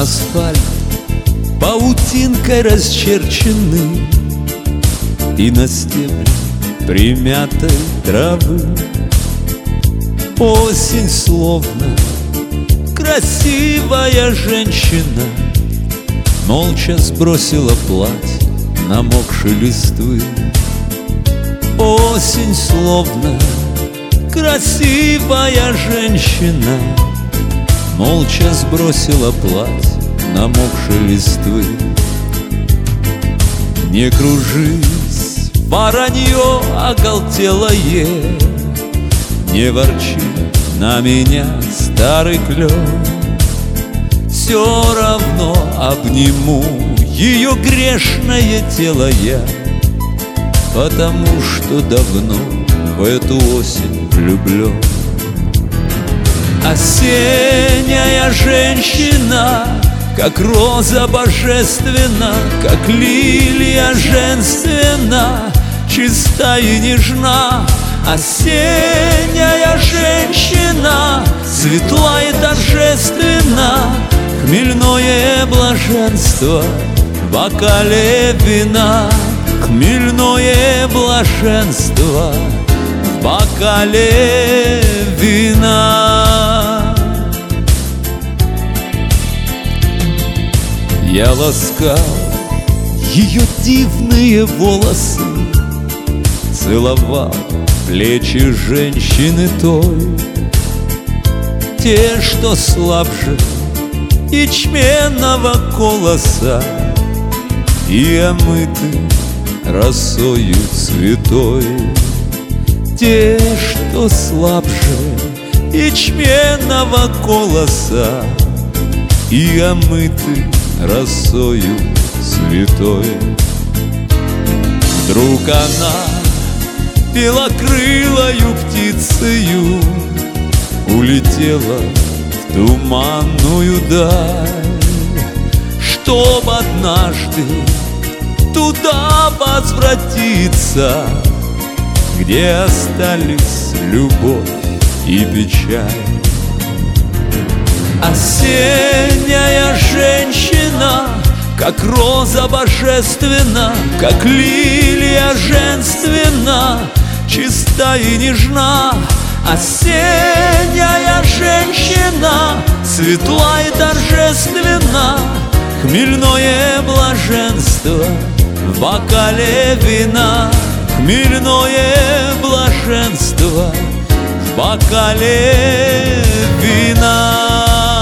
асфальт паутинкой расчерчены, и на стебле примятой травы осень словно красивая женщина молча сбросила платье намокшей листвы. Осень словно красивая женщина молча сбросила платье намокшей листвы. Не кружись, воронье оголтелое, не ворчи на меня, старый клен. Все равно обниму ее грешное тело я, потому что давно в эту осень влюблен. Осенняя женщина, как роза божественна, как лилия женственна, чиста и нежна. Осенняя женщина, светла и торжественна, хмельное блаженство в бокале вина. Хмельное блаженство в бокале вина. Я ласкал ее дивные волосы, целовал плечи женщины той, те, что слабже ячменного колоса и омыты росою святой. Те, что слабже ячменного колоса и омыты росою святой. Вдруг она белокрылою птицею улетела в туманную даль, чтоб однажды туда возвратиться, где остались любовь и печаль. Осенняя женщина, как роза божественна, как лилия женственна, чиста и нежна. Осенняя женщина, светла и торжественна, хмельное блаженство в бокале вина. Хмельное блаженство в бокале вина.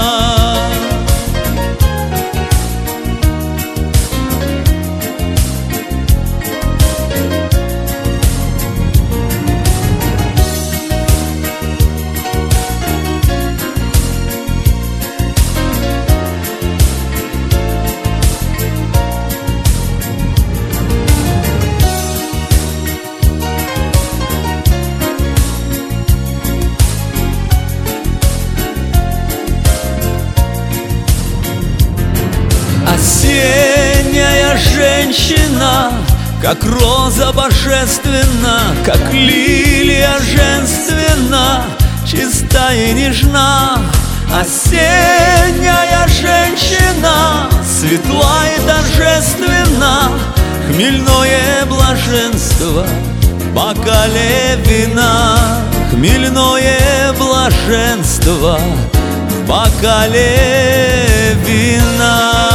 Осенняя женщина, как роза божественна, как лилия женственна, чиста и нежна. Осенняя женщина, светла и торжественна, хмельное блаженство в бокале вина. Хмельное блаженство в бокале вина.